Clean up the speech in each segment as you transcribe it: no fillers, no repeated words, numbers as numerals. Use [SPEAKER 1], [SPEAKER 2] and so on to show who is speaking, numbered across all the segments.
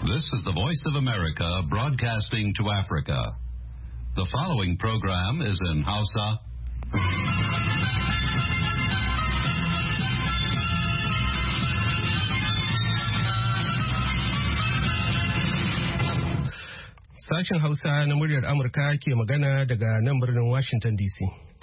[SPEAKER 1] This is the Voice of America broadcasting to Africa. The following program is in Hausa.
[SPEAKER 2] Sashen Hausa na muryar Amurka ke magana daga nan birnin Washington DC.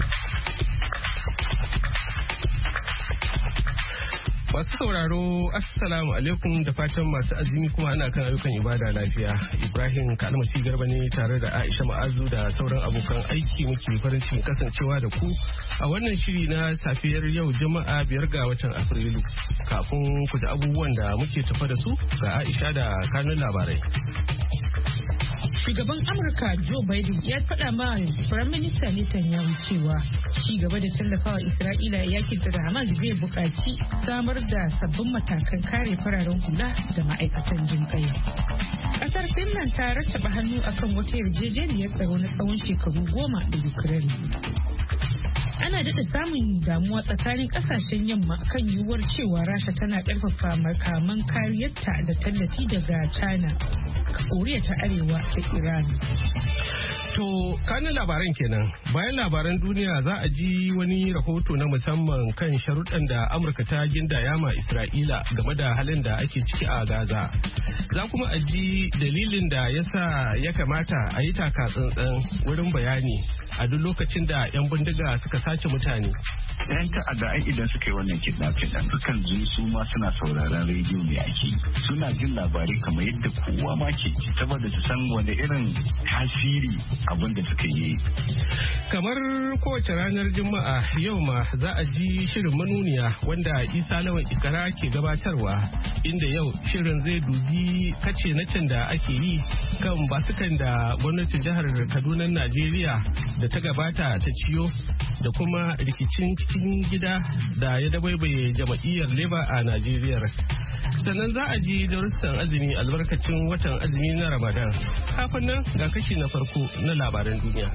[SPEAKER 2] Masu sauraro, Assalamu alaikum da fatan masu azumi kuma ana kan ayyukan ibada lafiya. Ibrahim Kalmasi Garba ne tare da Aisha Ma'azu da sauran abokan aiki muke farin cikin kasancewa da ku a wannan shiri na safiyar yau Juma'a 5 ga watan Afrilu. Kafin ku da abubuwan da muke tafa da su ga Aisha da kanun labarai.
[SPEAKER 3] Shugaban Amurka Joe Biden ya faɗa ma Firayim Minista Netanyahu cewa ci gaba da tallafawa Isra'ila yakin da Hamas zai buƙaci samar da sabbin matakan kare fararen hula da ma'aikatan jinƙai. Ƙasar Finland ta rattaba hannu akan wata yarjejeniyar tsaro na tsawon shekaru 10 da Ukraine. Ana daɗa samun damuwa tsakanin ƙasashen yamma kan yiwuwar cewa Rasha tana ƙarfafa makaman kariyarta da tallafi daga China, Koriya ta Arewa da Iran.
[SPEAKER 2] To, kanin labaran kenan. Bayan labaran duniya za a ji wani rahoto na musamman kan sharuɗan da Amurka ta gindaya ma Isra'ila game da halin da ake ciki a Gaza. Za kuma a ji dalilin da yasa ya kamata a yi taka tsantsan wurin bayani a duk lokacin da 'yan bindiga suka sace mutane.
[SPEAKER 4] 'Yan ta'adda ai idan suka yi wannan kidnapping ɗin sukan ji su ma suna sauraron rediyo ne ake. Suna jin labarai kamar yadda kowa ma ke saboda su san wani irin tasiri abin da suka yi.
[SPEAKER 2] Kamar kowace ranar Juma'a yau ma za a ji shirin manuniya wanda Isa Lawan Ikara ke gabatarwa, inda yau shirin zai dubi kace na can da ake yi kan basukan da gwamnatin jihar Kaduna Najeriya da ta gabata ta ciyo da kuma rikicin cikin gida da ya dabaibaye jama'iyyar Labour a Najeriya. Sannan za a ji darussan azumi albarkacin watan azumi na Ramadan. Kafin nan ga kashi na farko na labaran duniya.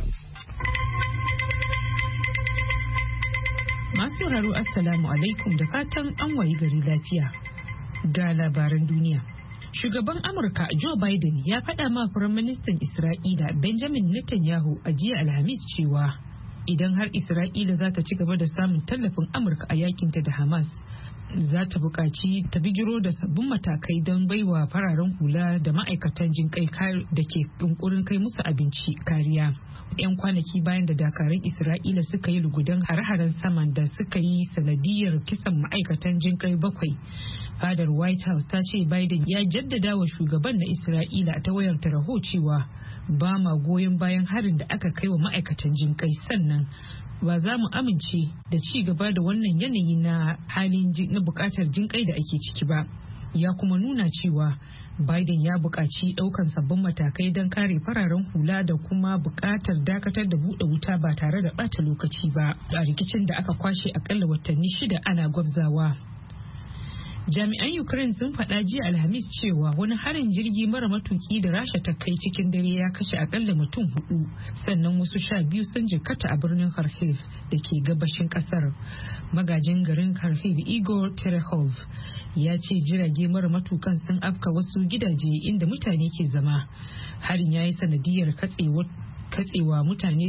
[SPEAKER 3] Masu sauraro Assalamu alaikum da fatan an wayi gari lafiya. Ga labaran duniya. Shugaban Amurka Joe Biden ya faɗa ma Firaministan Isra'ila Benjamin Netanyahu a jiya Alhamis cewa idan har Isra'ila za ta ci gaba da samun tallafin Amurka a yakinta da Hamas, za ta buƙaci ta bijiro da sabbin matakai don baiwa fararen hula da ma'aikatan jinƙai da ke yunkurin kai musu abinci kariya. 'Yan kwanaki bayan da dakarun Isra'ila suka yi lugudan hare-haren saman da suka yi sanadiyar kisan ma'aikatan jinƙai 7, fadar White House ta ce Biden ya jaddada wa shugaban na Isra'ila ta wayar tarho cewa ba ma goyon bayan harin da aka kai wa ma'aikatan jinƙai, sannan ba za mu amince da ci gaba da wannan yanayi na halin na bukatar jinƙai da ake ciki ba. Ya kuma nuna cewa Biden ya buƙaci ɗaukan sabbin matakai don kare fararen hula da kuma buƙatar dakatar da buɗe wuta ba tare da ɓata lokaci ba a rikicin da aka kwashe akalla watanni 6 ana gwabzawa. Jami'an Ukraine sun faɗa jiya Alhamis cewa wani harin jirgi mara matuki da Rasha ta kai cikin dare ya kashe akalla mutum 4, sannan wasu 12 sun jikkata a birnin Kharkiv da ke gabashin kasar. Magajin garin Kharkiv Igor Terehov ya ce jirage mara matukan sun afka wasu gidaje inda mutane ke zama. Harin ya yi sanadiyar katsewa mutane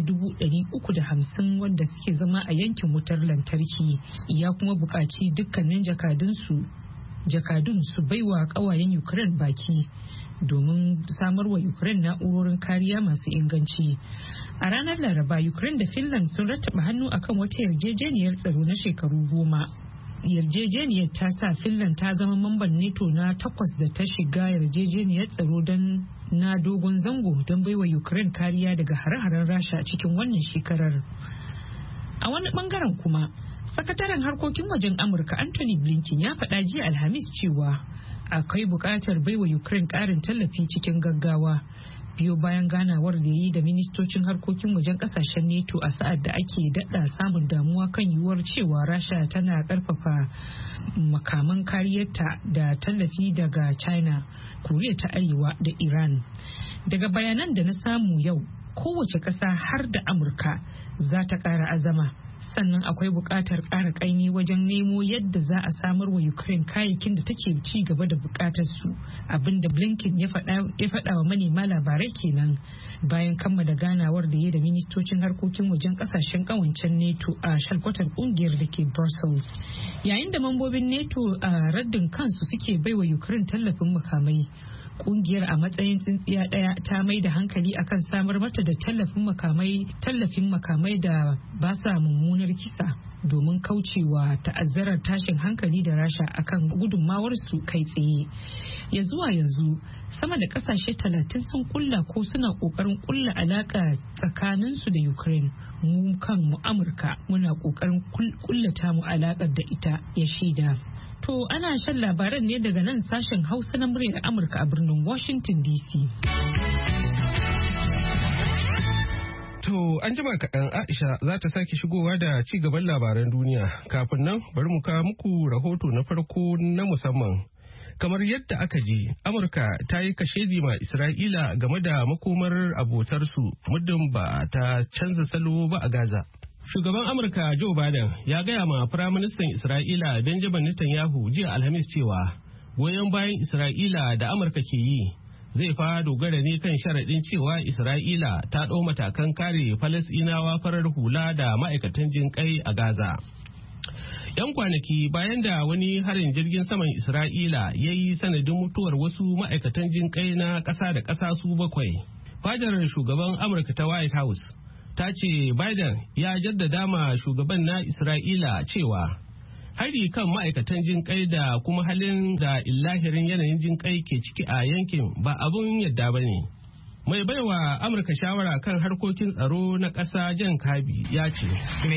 [SPEAKER 3] 350 wanda suke zama a yankin wutar lantarki. Ya kuma buƙaci dukkanin jakadun su baiwa ƙawayen Ukraine baki domin samar wa Ukraine na'urorin kariya masu inganci. A ranar Laraba, Ukraine da Finland sun rattaba hannu akan wata yarjejeniyar tsaro na shekaru 10. Yarjejeniyar ta sa Finland ta zama mamban NATO na 8 da ta shiga yarjejeniyar tsaro na dogon zango don baiwa Ukraine kariya daga hare-haren Rasha cikin wannan shekarar. A wani bangaren kuma, sakataren harkokin wajen Amurka Anthony Blinken ya faɗa jiya Alhamis cewa akwai buƙatar baiwa Ukraine ƙarin tallafi cikin gaggawa biyo bayan ganawar da yi da ministocin harkokin wajen ƙasashen NATO a sa'ad da ake daɗa samun damuwa kan yiwuwar cewa Rasha tana ƙarfafa makaman kariyarta da tallafi daga China, Koriya ta Arewa da Iran. Daga bayanan da na samu yau, kowace ƙasa har da Amurka za ta ƙara azama sannan akwai buƙatar ƙara ƙaimi wajen nemo yadda za a samar wa Ukraine kayayyakin da take ci gaba da buƙatar su, abinda Blinken ya faɗa wa manema labarai kenan bayan kammala ganawar da ya da ministocin harkokin wajen ƙasashen ƙawancen NATO a shalkwatar ƙungiyar da ke Brussels. Yayin da mambobin NATO a raddin kansu suke baiwa Ukraine tallafin makamai, kungiyar a matsayin tsintsiya daya ta mai da hankali akan samar mata da tallafin makamai da ba sa mummunar kisa domin kaucewa ta'azzarar tashin hankali da Rasha akan gudunmawar su kai tsaye. Ya zuwa yanzu sama da kasashe 30 sun kulla ko suna kokarin kulla alaka tsakanin su da Ukraine. Mu kanmu Amurka muna kokarin kullata mu alakar da ita, ya shaida. To ana shan labaran ne daga nan sashen Hausa na muryar Amurka a birnin Washington DC.
[SPEAKER 2] To an jima kaɗan Aisha za ta sake shigowa da ci gaban labaran duniya. Kafin nan bari mu kawo muku rahoto na farko na musamman. Kamar yadda aka ji, Amurka ta yi kashedi ma Isra'ila game da makomar abotarsu muddin ba ta canza salo ba a Gaza. Shugaban Amurka Joe Biden ya gaya ma Firaministan Isra'ila Benjamin Netanyahu jiya Alhamis cewa goyon bayan Isra'ila da Amurka ke yi zai fa dogara ne kan sharaɗin cewa Isra'ila ta ɗau matakan kare Falasɗinawa farar hula da ma'aikatan jinƙai a Gaza. 'Yan kwanaki bayan da wani harin jirgin saman Isra'ila ya yi sanadin mutuwar wasu ma'aikatan jinƙai na ƙasa da ƙasa su 7, fadar shugaban Amurka ta White House ta ce Biden ya jaddada ma shugaban na Isra'ila cewa hari kan ma'aikatan jinƙai da kuma halin da illahirin yanayin jinƙai ke ciki a yankin ba abun yadda ba ne. Mai baiwa Amurka shawara kan harkokin tsaro na ƙasa Jan Kirby ya ce,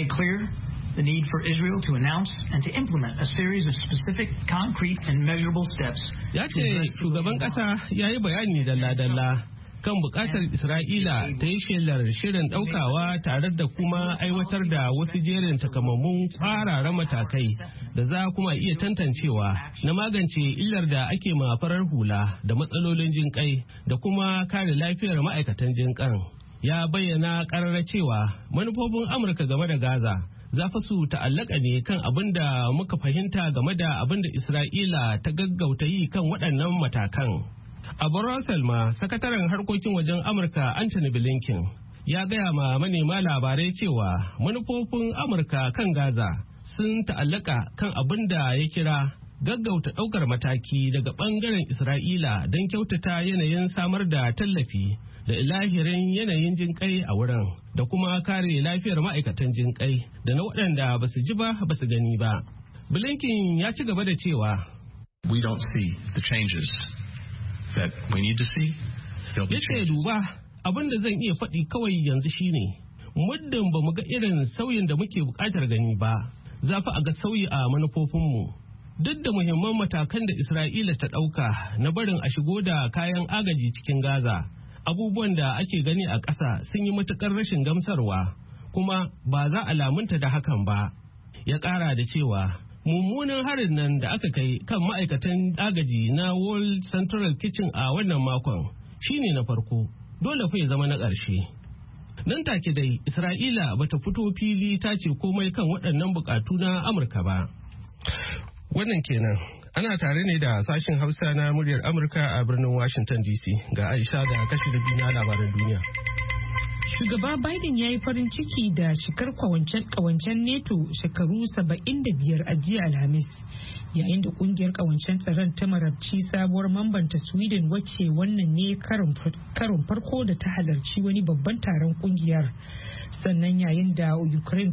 [SPEAKER 5] the need for Israel to announce and to implement a series of specific, concrete and measurable steps.
[SPEAKER 2] Ya ce shugaban ƙasa ya yi bayani dalla-dalla kan bukatar Isra'ila ta yi shelar shirin daukawa tare da kuma aiwatar da wasu jerin takamammun kwararan matakai da za kuma iya tantancewa na magance illar da ake ma farar hula da matsalolin jinƙai da kuma kare lafiyar ma'aikatan jinƙan. Ya bayyana ƙarara cewa manufofin Amurka game da Gaza za fa su ta'allaka ne kan abin da muka fahimta game da abin da Isra'ila ta gaggauta yi kan waɗannan matakan. A Brussels ma, sakataren harkokin wajen Amurka Anthony Blinken ya gaya ma manema labarai cewa manufofin Amurka kan Gaza sun ta'allaka kan abin da ya kira gaggauta ɗaukar mataki daga ɓangaren Isra'ila don kyautata yanayin samar da tallafi da ilahirin yanayin jinƙai a wurin da kuma kare lafiyar ma'aikatan jinƙai da na waɗanda ba su ji ba ba su gani ba. Blinken ya ci gaba da cewa,
[SPEAKER 6] We don't see the changes that we need to see.
[SPEAKER 2] Yace duba abin da zan iya faɗi kawai yanzu shine muddin ba mu ga irin sauyin da muke buƙatar gani ba za fa a ga sauyi a manufofinmu. Duk da muhimman matakan da Isra'ila ta ɗauka na barin a shigo da kayan agaji cikin Gaza, abubuwan da ake gani a ƙasa sun yi matuƙar rashin gamsarwa kuma ba za a lamunta da hakan ba. Ya ƙara da cewa mummunan harin nan da aka kai kan ma'aikatan agaji na World Central Kitchen a wannan makon shine na farko, dole fa ya zama na ƙarshe. Nan take dai Isra'ila bata fito fili ta ce komai kan waɗannan buƙatu na Amurka ba. Wannan kenan ana tare ne da sashin Hausa na muryar Amurka a birnin Washington DC ga Aisha da kashi da biyu na labaran duniya.
[SPEAKER 3] Shugaba Biden ya yi farin ciki da shikar kawancen NATO shekaru 75 a jiya Alhamis, yayin da kungiyar kawancen tsaron ta marabci sabuwar mambanta Sweden wacce wannan ne karin farko da ta halarci wani babban taron kungiyar. Sannan yayin da Ukraine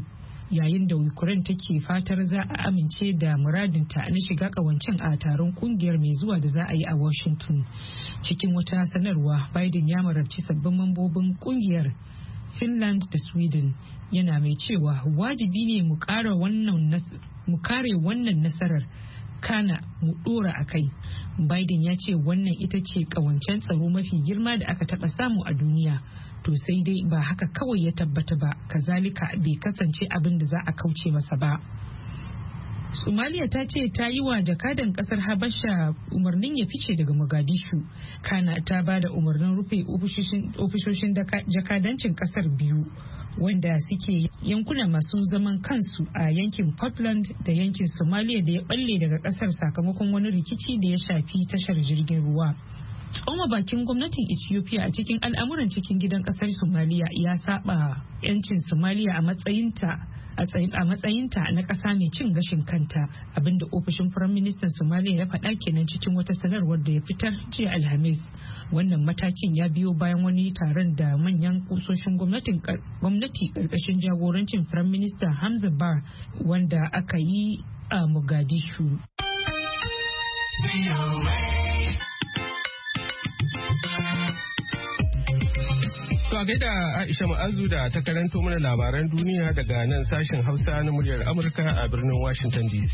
[SPEAKER 3] take fatar za a amince da muradinta na shiga kawancen a taron kungiyar mai zuwa da za a yi a Washington. Cikin wata sanarwa, Biden ya marabci sabbin mambobin kungiyar Finland da Sweden, yana mai cewa wajibi ne mu kare wannan nasarar kana mu dora a kai. Biden ya ce wannan ita ce kawancen tsaro mafi girma da aka taba samu a duniya. To sai dai ba haka kawai ya tabbata ba, kazalika bai kasance abin da za a kauce masa ba. Somalia ta ce ta yi wa jakadan kasar Habasha umarnin ya fice daga Mogadishu. Kana ta ba da umarnin rufe ofishoshin jakadancin kasar biyu wanda suke yankuna masu zaman kansu a yankin Portland da yankin Somalia da ya balle daga kasar sakamakon wani rikici da ya shafi tashar jirgin ruwa. Tsoma bakin gwamnatin Ethiopia a cikin al'amuran cikin gidan kasar Somalia ya saba 'yancin Somalia a matsayinta na ƙasa mai cin gashin kanta, abinda ofishin Firaministan Somalia ya faɗa kenan cikin wata sanarwar da ya fitar jiya Alhamis. Wannan matakin ya biyo bayan wani taron da manyan kusoshin gwamnati ƙarƙashin jagorancin Firaminista Hamza Bar wanda aka yi a Mogadishu.
[SPEAKER 2] To a gaida Aisha Ma'azu da ta karanto mana labaran duniya daga nan sashen Hausa na muryar Amurka a birnin Washington DC.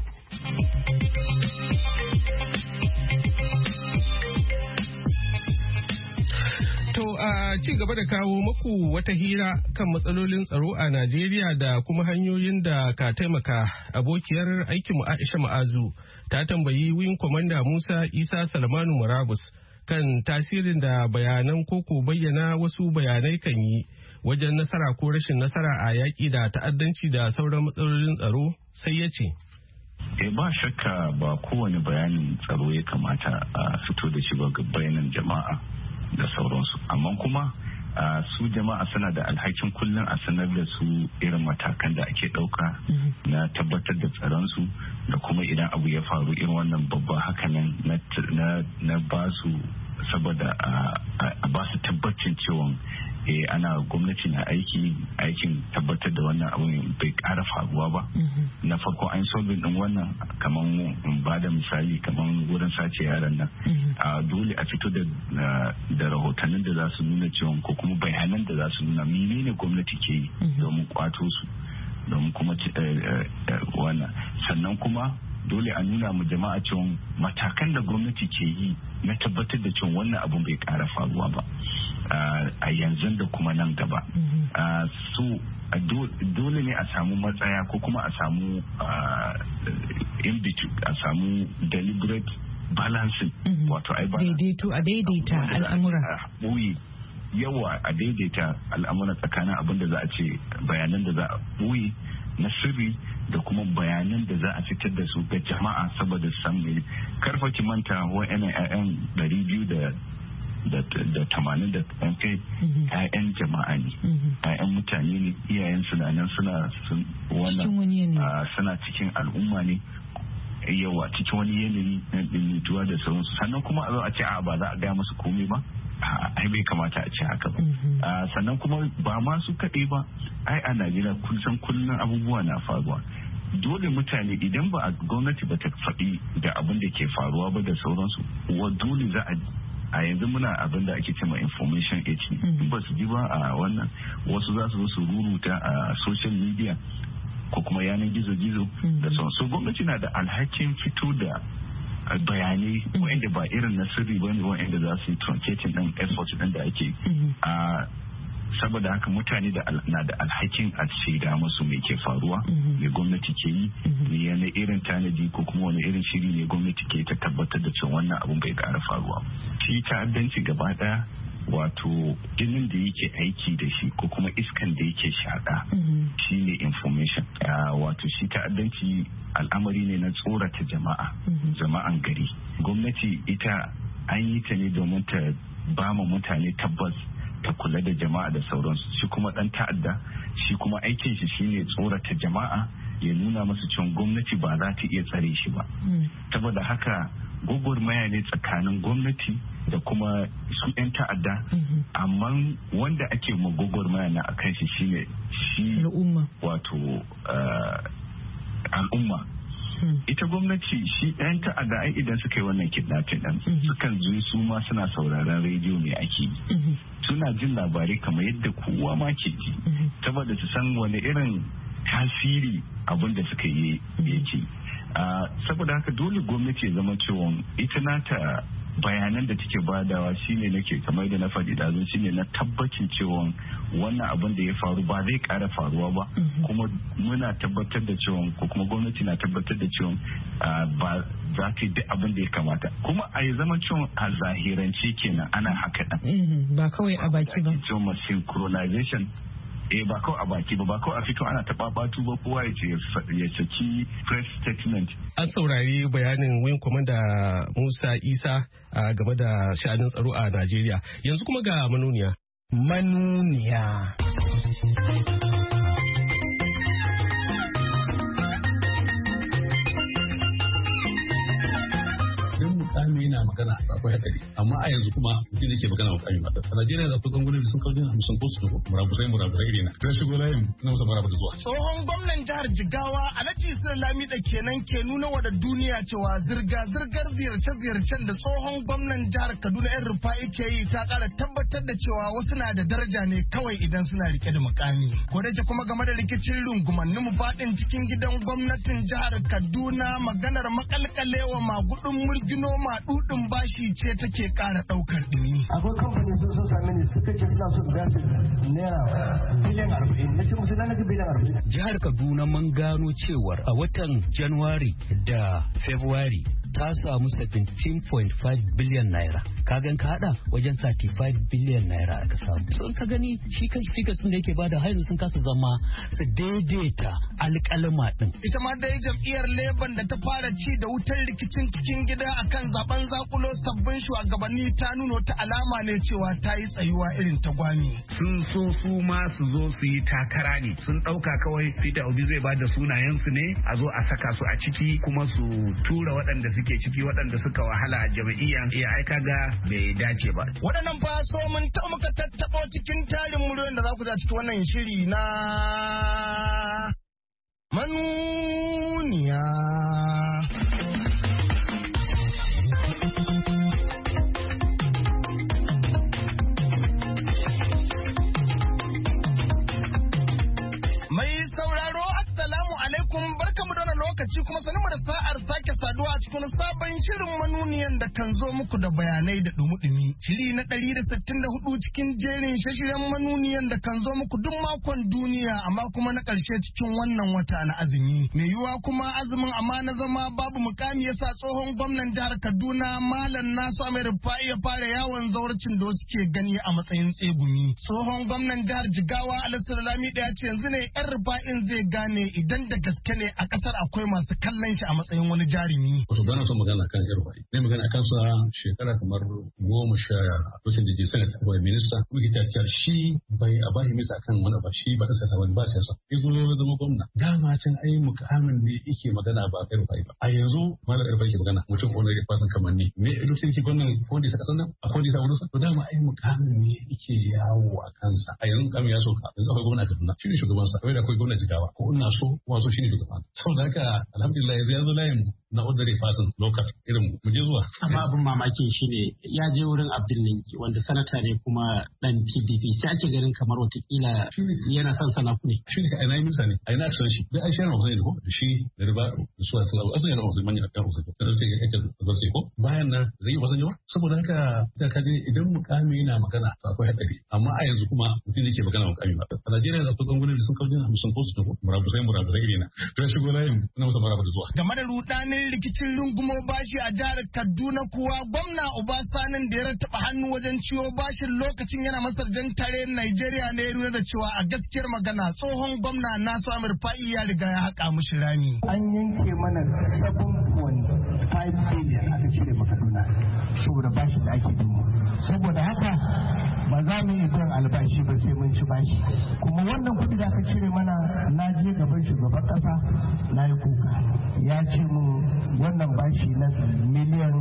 [SPEAKER 2] To a ci gaba da kawo maku wata hira kan matsalolin tsaro a Najeriya da kuma hanyoyin da ka taimaka, abokiyar aikinmu Aisha Ma'azu ta tambayi Wing Commander Musa Isa Salmanu Murabus kan tasirin da bayanan koko bayyana wasu bayanai kan yi wajen nasara ko rashin nasara a yaƙi da ta'addanci da sauran matsalolin tsaro, sai ya ce.
[SPEAKER 4] Ba shakka ba kowane bayanin tsaro ya kamata a fito da shi ba ga bayanan jama'a da sauransu, amma kuma su jama'a suna da alhakin kullum a sanar da su irin matakan da ake ɗauka na tabbatar da tsaronsu da kuma idan abu ya faru irin wannan babba hakanan na ba su saboda a ba su tabbacin cewa ana gwamnati na aikin tabbatar da wannan abu bai ƙara faruwa ba. Na farko an solving din wannan kamar ba da misali kamar wurin sace yaran nan dole a fito da rahotannin da za su nuna cewa ko kuma bayanan da za su nuna menene gwamnati ke yi domin kwato su domin kuma wannan sannan kuma dole a nuna mu jama'a cewa matakan da gwamnati ke yi na tabbatar da cewa wannan abun bai ƙara faruwa ba a yanzu da kuma nan gaba. So dole ne a samu matsaya ko kuma a samu a samu deliberate balancing wato ai
[SPEAKER 3] daidaita al'amura
[SPEAKER 4] yawa a daidaita al'amura tsakanin abin da za a ce bayanan da za a ɓoye na sirri da kuma bayanan da za a fitar da su ga jama'a saboda san ne karfa ki manta wa'annan 'ya'yan 280 da ɗan kai 'ya'yan jama'a ne 'ya'yan mutane ne iyayen su nan suna cikin al'umma ne yawa cikin wani yanayi na ɗimmituwa da sauransu sannan kuma a zo a ce ba za a gaya musu komai ba ai bai kamata a ce haka ba sannan kuma ba ma su kaɗai ba ai a Najeriya kusan kullum abubuwa na faruwa dole mutane idan ba a gwamnati ba ta faɗi da abin da ke faruwa ba da sauransu dole za a yanzu muna abin da ake cewa information age in ba su ji ba a wannan wasu za su zo su ruruta a social media ko kuma yanar gizo-gizo da sauransu gwamnati na da alhakin fito da bayanai wa'anda ba irin na sirri ba ne wa'anda za su yi truncating ɗin effort ɗin da ake saboda haka mutane na da alhakin a shaida musu mai ke faruwa mai gwamnati ke yi ne yana irin tanadi ko kuma wani irin shiri ne gwamnati ke ta tabbatar da cewa wannan abun bai ƙara faruwa shi ta'addanci gaba ɗaya wato jinin da yake aiki da shi ko kuma iskan da yake shaƙa shi ne information wato shi ta'addanci al'amari ne na tsorata jama'an gari gwamnati ita an yi ta ne domin ta ba ma mutane tabbas ta kula da jama'a da sauransu shi kuma dan ta'adda shi kuma aikin shi shine tsorata jama'a ya nuna masu cewa gwamnati ba za ta iya tsare shi ba saboda haka gwagwarmaya ne tsakanin gwamnati da kuma su 'yan ta'adda amma wanda ake ma gwagwarmaya na akan shi shine shi wato al'umma ita gwamnati shi ɗayan ta'adda ai idan suka yi wannan kidnapping ɗin sukan zo su ma suna sauraron rediyo ne ake yi suna jin labarai kamar yadda kowa ma ke ji saboda su san wani irin tasiri abin da suka yi yake saboda haka dole gwamnati ya zama cewa ita nata bayanan da take badawa shine nake kamar da na faɗi da shine na tabbacin cewa wannan abin da ya faru ba zai ƙara faruwa ba kuma muna tabbatar da cewa ko kuma gwamnati na tabbatar da cewa ba za ta yi duk abin da ya kamata kuma a yi zama cewa a zahirance kenan ana haka ɗan.
[SPEAKER 3] Ba kawai a baki ba.
[SPEAKER 4] Cewa synchronization ba kawai a baki ba kawai a fito ana taɓa batu ba kowa ya saki press statement.
[SPEAKER 2] An saurari bayanin Wing Commander Musa Isa game da sha'anin tsaro a Najeriya. Yanzu kuma ga manuniya.
[SPEAKER 7] Manuniya.
[SPEAKER 8] mukami yana magana akwai hadari amma a yanzu kuma mutum da ke magana mukami ba a Najeriya da kusan gwamnati sun kawo 50 ko su murabusai irina ta shigo layin na musa marabu da zuwa.
[SPEAKER 7] Tsohon gwamnan jihar Jigawa Alhaji Sule Lamido kenan ke nuna wa da duniya cewa zirga-zirgar ziyarce-ziyarcen da tsohon gwamnan jihar Kaduna yan Rufa'i ke yi ta kara tabbatar da cewa wasu na da daraja ne kawai idan suna rike da mukami. Kodace kuma game da rikicin rungumannin mu faɗin cikin gidan gwamnatin jihar Kaduna maganar makalkalewa magudin mulkino maɗuɗin bashi ce take ƙara ɗaukar ɗumi.
[SPEAKER 9] Akwai kamfani sun sami ne suka ce suna son gasu naira biliyan 40 na ce musu na naga biliyan 40.
[SPEAKER 10] Jihar Kaduna mun gano cewar a watan Januwari da February ta samu 17.5 biliyan naira. Kagan ka hada wajen 35 biliyan naira aka samu. So in ka gani shi kan figures da yake bada har yanzu sun kasa zama su daidaita alƙalma din.
[SPEAKER 7] Ita ma dai jam'iyyar Labour da ta fara ci da wutar rikicin cikin gida akan zaben zakulo sabbin shugabanni ta nuna ta alama ne cewa ta yi tsayuwa irin ta gwani.
[SPEAKER 11] Sun so su ma su zo su yi takara ne. Sun ɗauka kawai Peter Obi zai bada sunayensu ne a zo a saka su a ciki kuma su tura waɗanda suke ciki waɗanda suka wahala a jam'iyyar ya aika ga bai dace ba.
[SPEAKER 7] Waɗannan fa so mun ta muka tattaɓo cikin tarin muryoyin da za ku za cikin wannan shiri na manuniya. Kuma sanin da sa'ar sake saduwa a cikin sabon shirin manuniyan da kan zo muku da bayanai da dumi-dumi. Shiri na 164 cikin jerin shashiren manuniyan da kan zo muku duk makon duniya amma kuma na ƙarshe cikin wannan wata na azumi. Mai yiwuwa kuma azumin amma na zama babu mukami yasa tsohon gwamnan jihar Kaduna Malam Nasu Amir Rufa'i ya fara yawon zauracin da wasu ke gani a matsayin tsegumi. Tsohon gwamnan jihar Jigawa Alhaji Lamido ya ce yanzu ne 'yan Rufa'in zai gane idan da gaske ne a ƙasar akwai masu kallon shi a matsayin wani jarumi.
[SPEAKER 8] Wato bana son magana kan Yarbai. Ne magana kan sa shekara kamar 10 lokacin da ke sanata ko minista kuke ta ce shi bai a bashi misa kan wani ba shi ba ta siyasa wani ba siyasa. Yazo ya zama gwamna. Dama can ai mukamin ne yake magana ba Yarbai ba. A yanzu malam Yarbai ke magana mutum ko ne fasan kamar ni. Me lokacin yake gwamna ko da saka sannan akwai da wurin sa. To dama ai mukamin ne yake yawo a kansa. A yanzu mukamin ya soka. Yanzu akwai gwamna Kaduna. Shi ne shugaban sa. Akwai gwamna Jigawa. Ko ina so wazo shi ne shugaban. Saboda haka alhamdulillah ya zo layin na ordinary person local irin mu je zuwa.
[SPEAKER 12] Amma abin mamakin shi ne ya je wurin Abdul Ninki wanda sanata ne kuma dan PDP sai ake ganin kamar watakila yana son sanaku ne.
[SPEAKER 8] Shi ne a ina yi misa ne a ina san shi da ai shayar wasu ne ko da shi da riba da su ta asu yana wasu manya kan wasu da sai ya kace da sai ko bayan nan zai wasan yawa saboda haka da kaje idan mukami yana magana akwai hadari amma a yanzu kuma mutum yake magana mukami ba a Najeriya da kusan gwamnati sun kawo 50 ko su ko murabusai irina to shigo layin na musa marabu da zuwa.
[SPEAKER 7] Game da rudanin rikicin rungumo bashi a jihar Kaduna kuwa gwamna Obasanin da ya rattaba hannu wajen ciwo bashin lokacin yana masarjan tare Najeriya ne ya nuna da cewa a gaskiyar magana tsohon gwamna Nasu Amir Rufa'i ya riga ya haƙa mushi rami.
[SPEAKER 9] An yanke mana 7.5 billion aka cire ma Kaduna saboda bashi da ake dumo. Saboda haka ba za mu yi biyan albashi ba sai mun ci bashi. Kuma wannan kuɗi da aka cire mana na je gaban shugaban ƙasa na yi kuka. Ya ce mu wannan bashi na miliyan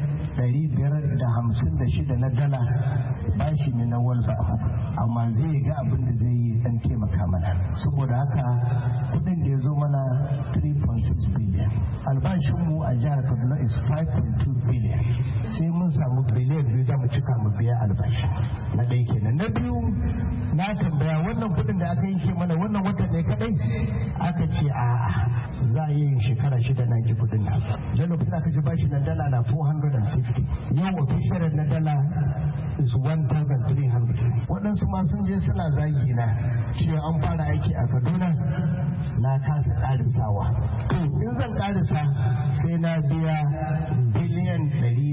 [SPEAKER 9] 556 na dala bashi ne na World Bank amma zai ga abin da zai yi dan taimaka mana saboda haka kudin da ya zo mana 3.6 billion albashinmu a jihar Kaduna is 5.2 billion sai mun samu biliyan 2 za mu cika mu biya albashi na ɗaya kenan. Na biyu na tambaya wannan kudin da aka yanke mana wannan wata ne kadai aka ce a'a za a yi shekara 6 na ji kudin nan. Da lokacin aka ji bashi na dala na 460 1,250 yau official na dala is 1,300. waɗansu ma sun je suna zagi na cewa an fara aiki a Kaduna na kasa ƙarisawa. To in zan ƙarisa sai na biya biliyan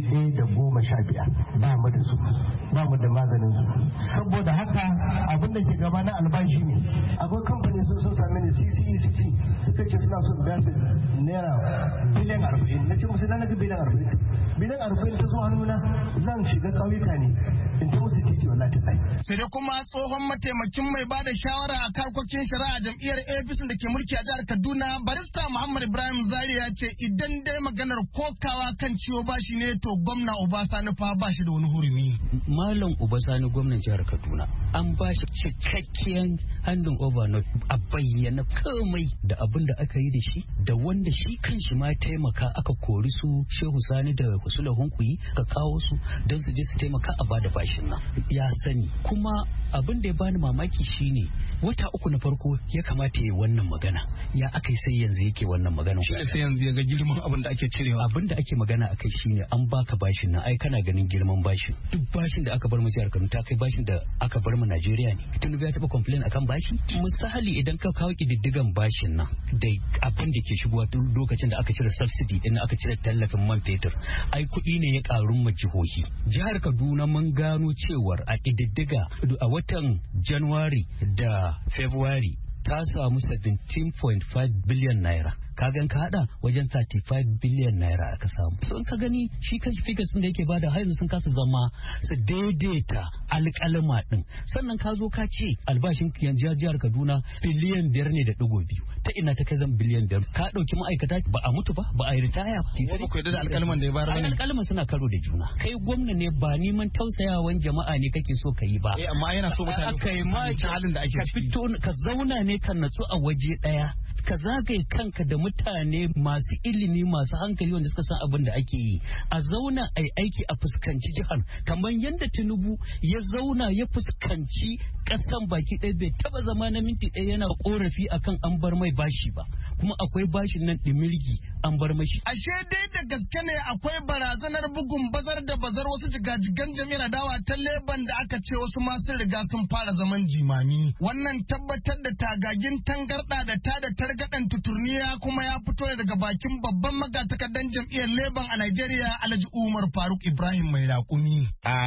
[SPEAKER 9] 115 ba mu da su, ba mu da maganin su. Saboda haka abin da ke gaba na albashi ne. Akwai kamfani sun sami ne CCECC suka ce suna son biya su naira biliyan 40. Na ce musu na ga biliyan 40. Biliyan 40 ta zo hannuna zan shiga ƙauyuka ne in ta musu titi wallahi ta tsaye.
[SPEAKER 7] Sai dai kuma tsohon mataimakin mai bada shawara a harkokin shari'a jam'iyyar APC da ke mulki a jihar Kaduna barista Muhammad Ibrahim Zari ya ce idan dai maganar kokawa kan ciwo bashi ne to gwamna Obasani fa ba shi da wani hurumi.
[SPEAKER 10] Malam Obasani gwamnan jihar Kaduna an ba shi cikakken handin over na a bayyana komai da abin da aka yi da shi da wanda shi kanshi ma taimaka aka kori su Shehu Sani da Husula Hunkuyi ka kawo su don su je su taimaka a bada bashin nan ya sani. Kuma abin da ya bani mamaki shine wata uku na farko ya kamata ya wannan magana ya aka sai yanzu yake wannan magana
[SPEAKER 2] shi sai yanzu ya ga girman abin da ake cirewa.
[SPEAKER 10] Abin da ake magana akai shine an baka bashin nan ai kana ganin girman bashin duk bashin da aka bar mu jihar Kano ta kai bashin da aka bar mu Najeriya ne. Tinubu ya taba complain akan bashi misali idan ka kawo kididdigan bashin nan da abin da ke shigowa tun lokacin da aka cire subsidy din aka cire tallafin man fetur ai kuɗi ne ya karu ma jihohi. Jihar Kaduna mun gano cewar a kididdiga a watan January da February ta samu 17.5 biliyan naira. Kagan ka hada wajen 35 biliyan naira aka samu. So in ka gani shi kanshi figures din da yake bada har yanzu sun kasa zama su daidaita alƙalma din. Sannan ka zo ka ce albashin jihar Kaduna biliyan 5.2. Ta ina ta kai zan biliyan 5. Ka dauki ma'aikata ba a mutu ba a yi ritaya ba.
[SPEAKER 2] Ko ku da alƙalman da ya bayar bane.
[SPEAKER 10] Alƙalman suna karo da juna. Kai gwamna ne ba neman tausayawan jama'a ne kake so ka yi ba.
[SPEAKER 2] Amma yana so mutane
[SPEAKER 10] kai ma halin da ake ciki. Ka fito ka zauna ne ka natsu a waje daya. Ka zagaye kanka da mutane masu ilimi masu hankali wanda suka san abin da ake yi a zauna a yi aiki a fuskanci jihar kamar yadda Tinubu ya zauna ya fuskanci kasan baki ɗaya bai taba zama na minti ɗaya yana korafi akan an bar mai bashi ba kuma akwai bashin nan ɗimirgi an bar mashi.
[SPEAKER 7] Ashe dai da gaske ne akwai barazanar bugun bazar da bazar wasu jigajigan jami'ar dawa ta Leban da aka ce wasu masu riga sun fara zaman jimami. Wannan tabbatar da tagagin tangarɗa da ta da targaɗan tuturniya kuma ya fito ne daga bakin babban magatakardan jam'iyyar Leban a Najeriya Alhaji Umar Faruk Ibrahim mai raƙumi.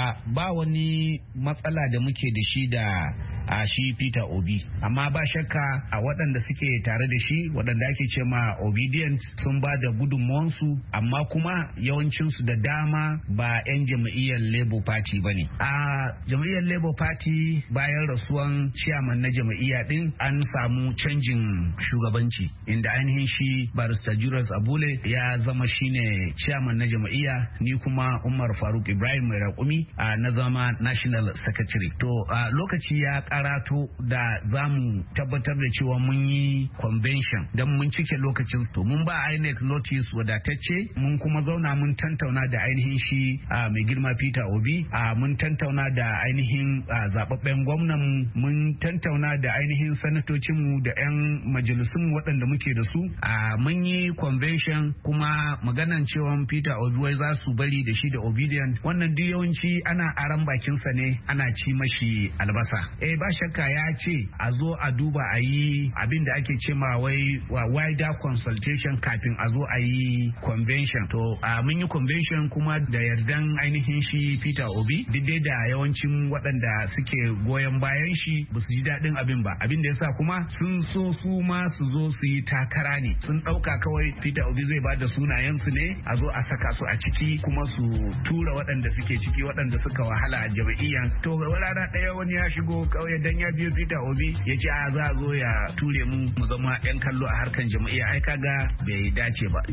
[SPEAKER 11] Ba wani matsala da muke da shi da a shi Peter Obi amma ba shakka a waɗanda suke tare da shi waɗanda ake ce ma obedient sun ba da gudunmuwansu amma kuma yawancinsu da dama ba 'yan jam'iyyar Labour Party ba ne. A jam'iyyar Labour Party bayan rasuwan chairman na jam'iyya din an samu canjin shugabanci inda ainihin shi barista Julius Abule ya zama shine chairman na jam'iyya ni kuma Umar Faruk Ibrahim mai raƙumi na zama national secretary. To lokaci ya karato da za mu tabbatar da cewa mun yi convention don mun cike lokacin to mun ba INEC notice wadatacce mun kuma zauna mun tantauna da ainihin shi mai girma Peter Obi mun tantauna da ainihin zababben gwamnan mun tantauna da ainihin sanatocinmu da 'yan majalisun waɗanda muke da su mun yi convention kuma maganan cewa Peter Obi wai za su bari da shi da obedient wannan duk yawanci ana aran bakinsa ne ana ci mashi albasa. Ba shakka ya ce a zo a duba a yi abin da ake ce ma wai wider consultation kafin a zo a yi convention. To mun yi convention kuma da yardan ainihin shi Peter Obi dai da yawancin waɗanda suke goyon bayan shi ba su ji daɗin abin ba. Abin da yasa kuma sun so su ma su zo su yi takara ne. Sun ɗauka kawai Peter Obi zai ba da sunayensu ne a zo a saka su a ciki kuma su tura waɗanda suke ciki waɗanda suka wahala a jam'iyyan. To rana ɗaya wani ya shigo kawai dan ya biyo Peter Obi ya ce za a zo ya ture mu zama 'yan kallo a harkan jam'iyya ai kaga bai dace ba.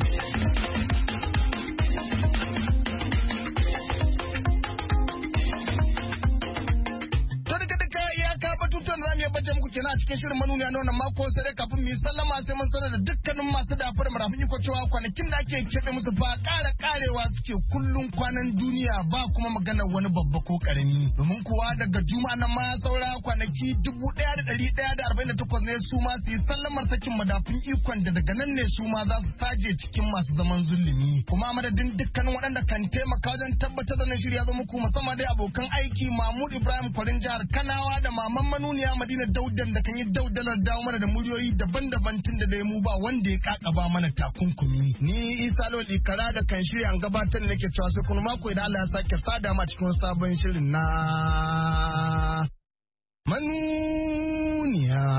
[SPEAKER 7] Zamu iya baje muku kenan a cikin shirin manuniya na wannan mako sai dai kafin mu yi sallama sai mun sanar da dukkanin masu dafa da marafin iko cewa kwanakin da ake keɓe musu ba karewa suke kullum kwanan duniya ba kuma magana wani babba ko karami domin kuwa daga juma'a nan ma saura kwanaki 1148 ne su ma su yi sallamar sakin madafin ikon da daga nan ne su ma za su saje cikin masu zaman zulumi kuma madadin dukkanin waɗanda kan taimaka wajen tabbatar da na shirya zo muku musamman dai abokan aiki Mahmud Ibrahim Kwarin jihar Kanawa da maman manuniya Madina Daudan da kan yi daudalar dawo mana da muryoyi daban-daban tun da dai mu ba wanda ya kakaba mana takunkumi ni Isa Lawal Ikara da kan shirya an gabatar da nake cewa sai kuma mako idan Allah ya sake sada ma cikin sabon shirin na manuniya.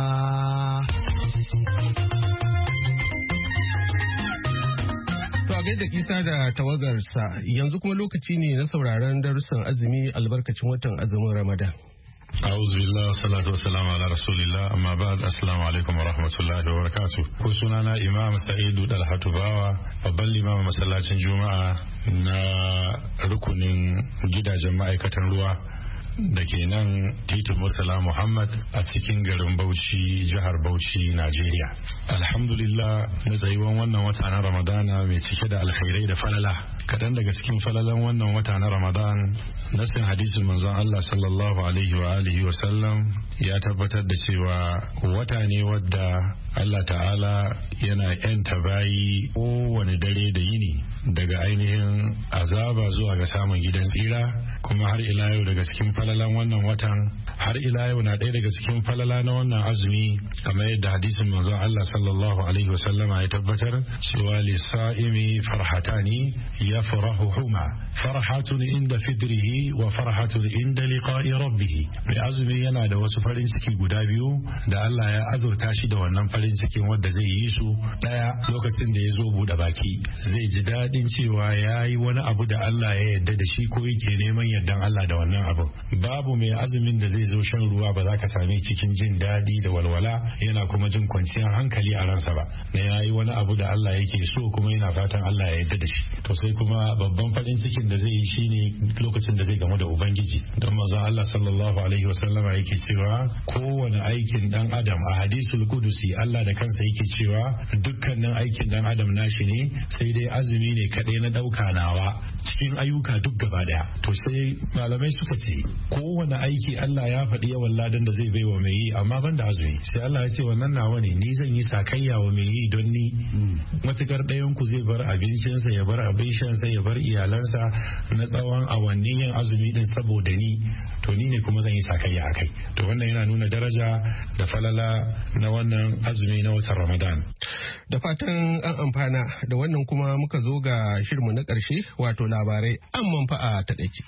[SPEAKER 2] To a gaida Isa da tawagarsa yanzu kuma lokaci ne na sauraron darussan azumi albarkacin watan azumin Ramadan.
[SPEAKER 13] أعوذ بالله والصلاة والسلام على رسول الله أما بعد السلام عليكم ورحمة الله وبركاته كسونا إمام سعيد الحتو باوا babban limamin masallacin juma'a na rukunin gidajen ma'aikatan ruwa da ke nan titin Murtala Muhammad a cikin garin Bauchi jihar Bauchi Najeriya. Alhamdulillah na tsayuwan wannan wata na Ramadana mai cike da alkhairai da falala. Kadan daga cikin falalan wannan wata na Ramadan nasin hadisin manzon Allah sallallahu alaihi wa alihi wa sallam ya tabbatar da cewa wata ne wadda Allah ta'ala yana yanta bayi kowane dare da yini daga ainihin azaba zuwa ga samun gidan tsira kuma har ila yau daga cikin falalan wannan watan har ila yau na ɗaya daga cikin falala na wannan azumi kamar yadda hadisin manzon Allah sallallahu alaihi wa sallama ya tabbatar cewa lisa'imi farhatani yafrahuhuma farhatun inda fidrihi wa farhatun inda liqa'i rabbih mai azumi yana da wasu farin ciki guda biyu da Allah ya azurta shi da wannan farin cikin wanda zai yi su daya lokacin da ya zo bude baki zai ji dadin cewa yayi wani abu da Allah ya yarda da shi ko yake neman yardan Allah da wannan abu babu mai azumin da zai zo shan ruwa ba za ka same cikin jin dadi da walwala yana kuma jin kwanciyar hankali a ransa ba na yayi wani abu da Allah yake so kuma yana fatan Allah ya yarda da shi to sai kuma babban farin cikin da zai yi shine lokacin da zai gamu da ubangiji don manzon Allah sallallahu alaihi wasallam yake cewa kowane aikin dan adam a hadisul qudusi Allah da kansa yake cewa dukkanin aikin dan adam nashi ne sai dai azumi ne kadai na dauka nawa cikin ayyuka duk gaba daya to sai malamai suka ce kowane aiki Allah ya faɗi yawan ladan da zai baiwa mai yi amma ban da azumi sai Allah ya ce wannan nawa ne ni zan yi sakayya wa mai yi don ni matukar ɗayan ku zai bar abincinsa ya bar abincinsa ya bar iyalansa na tsawon awannin yin azumi din saboda ni to ni ne kuma zan yi sakayya akai to wannan yana nuna daraja da falala na wannan azumi na watan Ramadan
[SPEAKER 2] da fatan an amfana da wannan kuma muka zo ga shirmu na ƙarshe wato labarai an manfa'a ta ɗauki.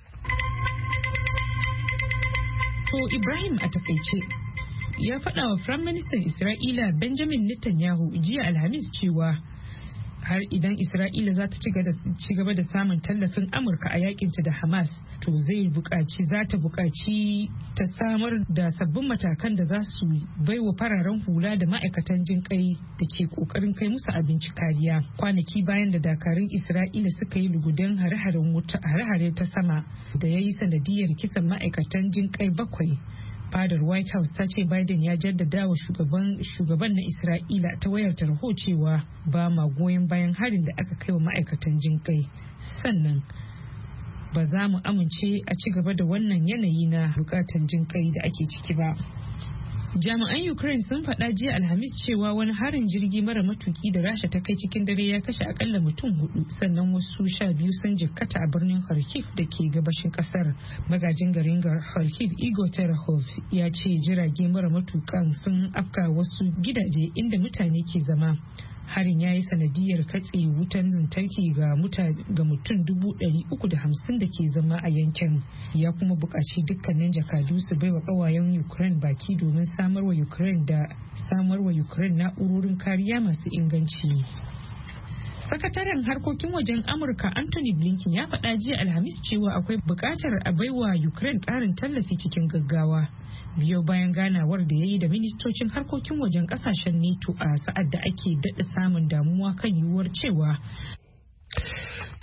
[SPEAKER 3] To Ibrahim a takaice ya faɗa wa Firaministan Isra'ila Benjamin Netanyahu jiya Alhamis cewa har idan Isra'ila za ta ci gaba da samun tallafin Amurka a yakinta da Hamas to za ta buƙaci ta samar da sabbin matakan da za su baiwa fararen hula da ma'aikatan jin kai da ke ƙoƙarin kai musu abinci kariya kwanaki bayan da dakarun Isra'ila suka yi lugudan hare-hare ta sama da ya yi sanadiyar kisan ma'aikatan jin kai 7. Fadar White House ta ce Biden ya jaddada wa shugaban na Isra'ila ta wayar tarho cewa ba ma goyon bayan harin da aka kai wa ma'aikatan jinƙai. Sannan ba za mu amince a ci gaba da wannan yanayi na bukatan jinƙai da ake ciki ba. Jami'an Ukraine sun faɗa jiya Alhamis cewa wani harin jirgi mara matuki da Rasha ta kai cikin dare ya kashe akalla mutum 4 sannan wasu 12 sun jikkata a birnin Kharkiv da ke gabashin kasar. Magajin garin Kharkiv Igor Terehov ya ce jirage mara matukan sun afka wasu gidaje inda mutane ke zama. Harin ya yi sanadiyar katse wutan lantarki ga mutum 350 da ke zama a yankin. Ya kuma buƙaci dukkanin jakadu su baiwa ƙawayen Ukraine baki domin samarwa Ukraine na'urorin kariya masu inganci. Sakataren harkokin wajen Amurka Anthony Blinken ya faɗa jiya Alhamis cewa akwai buƙatar a baiwa Ukraine ƙarin tallafi cikin gaggawa. Biyo bayan ganawar da ya yi da ministocin harkokin wajen kasashen NATO a sa'ad da ake daɗa samun damuwa kan yiwuwar cewa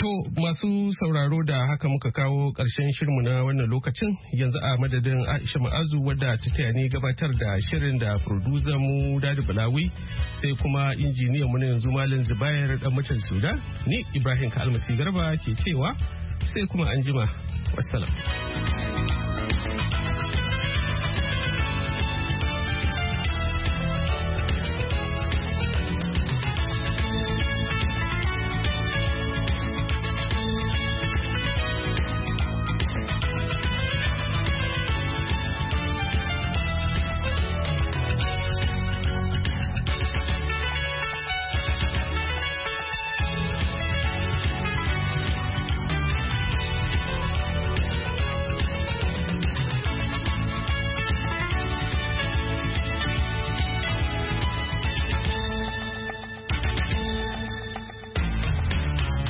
[SPEAKER 2] To masu sauraro da haka muka kawo ƙarshen shirinmu na wannan lokacin yanzu a madadin Aisha Ma'azu wadda ta taya ni gabatar da shirin da producer mu Dadi Balawi sai kuma injiniyan mu na yanzu Malam Zubair dan mutan Sudan ni Ibrahim Kalmasi Garba ke cewa sai kuma anjima wassalam.